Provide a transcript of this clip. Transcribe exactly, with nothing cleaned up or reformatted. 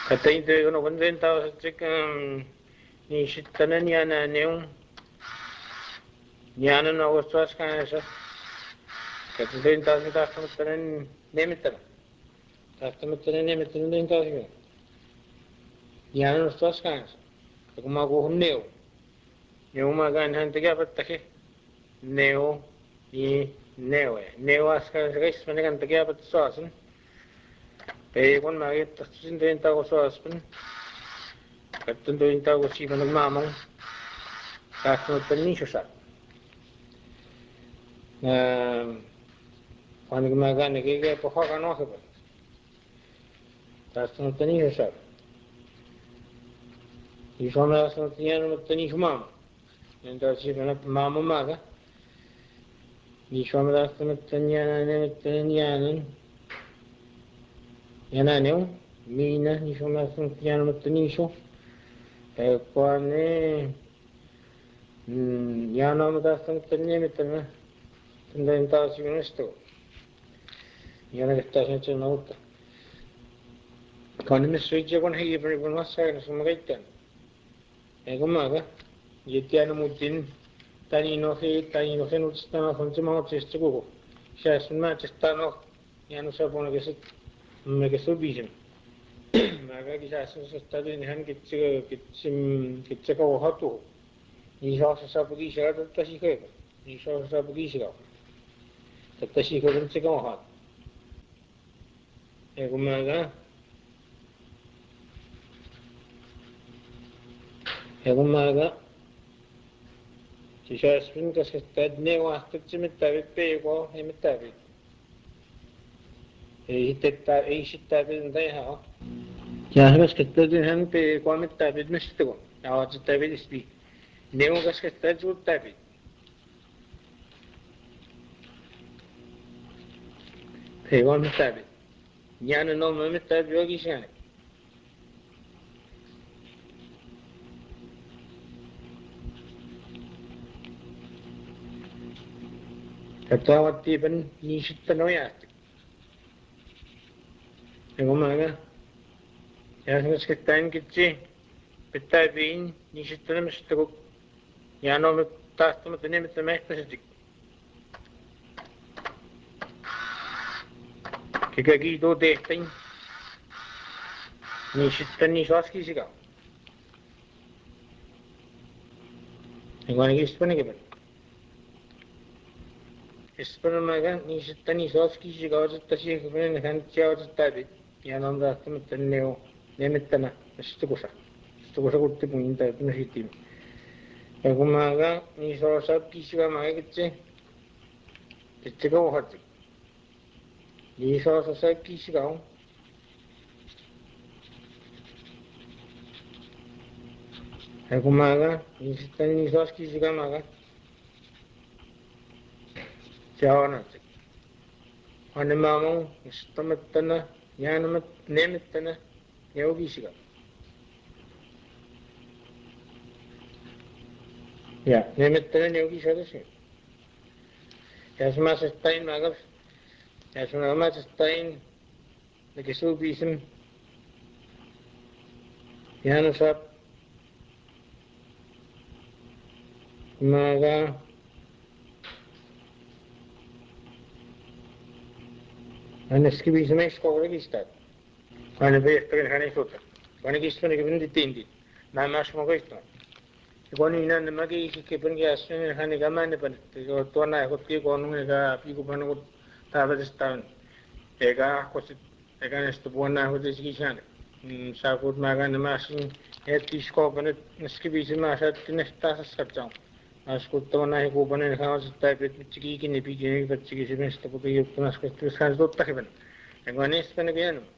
Kata itu kono konten tahu cek ni sitanan ya na neung nyana na waswas kan esa. Kata den tahu kita tanan nemitan. Tahu tanan nemitan den tahu. Nyana waswas kan esa. Aku mau go neo. Neo magan han tiga patak neo ni neo eh. Neo askan guys mana kan tiga patak soasan. Pekon magit tasin den tahu soasan. Katun doin tahu si manag mamang. Tahu tanin susah. Quando magana che che può fare no che sta sto tani sa I sono sto tani tani mamma ento ci sono mamma maga I sono sto tani ne tani ne yana ne mina I sono sto tani tani so e quando yana ma sto tani ne tani tani sta ci sto yana che sta senza nota Quando mi succede con hai per una sera sono gaita. E come Yetiano Mutin, Tani no he, Tani no he non stanno con Timon Testigo. Shas match stanno, Yano Sapona che si make a submission. Magagi Shas study in hand get sim get check out hot to. He saw Sapugi shared at Tashiko. He saw Sapugi shiro. The Tashiko didn't check out hot. Egumaga. Egumaga. Si siya spin kasi tad ne wastot si mitabit pe ko he mitabit. E hitet ta e sitabit ndai ha. Ya mas kitta din han pe ko mitabit misto ko. Ya wat tabit isbi. Ne mo kas kitta jut tabit. Pe ko mitabit. Yan no mo mitabit yogi siya. Katawat tiban ni sitta no ya. Ego maga. Ya mas kitta in kitsi. Pitabin ni sitta no misto ko. Ya no mit tasto mit ne mit me pesik. Kikagi do dehtain. Ni sitta ni swaski siga. Igual que esto no que esto no me hagan ni se tan ni sos que llegaba a estar si que ponen han chao a estar bien ya no anda hasta me teneo ne me tana esto cosa esto cosa corte punta no sitio algo me haga ni sos sab que se va me haga que che que che como hati ni sos sab que se va algo me haga ni se tan ni sos que se va me haga chao no Ane mamang istamatana yanamat nemitana yogi siga. Ya, nemitana yogi siga si. Yasmas stain magaf. Yasmas stain the kisubisim yanasap maga anaskibism ex kogregistat. Ane beestagin hanisota. Ane kistone kibindi tindi. Namas mogisto. Kung ina na magi kikipin kaya asin hani gaman pa ko to na ko ti ko nung ga pi ko pano ko taba distan ega ko si ega nesto buona ko desi kishan sa ko maga na masin et isko panet neski bisi masa tinesta sa sakjang as ko to na ko panen ha sa type chiki ki ne pi ki chiki si nesto ko ti ko nas ko tu san dot takiban ega nes pa na yan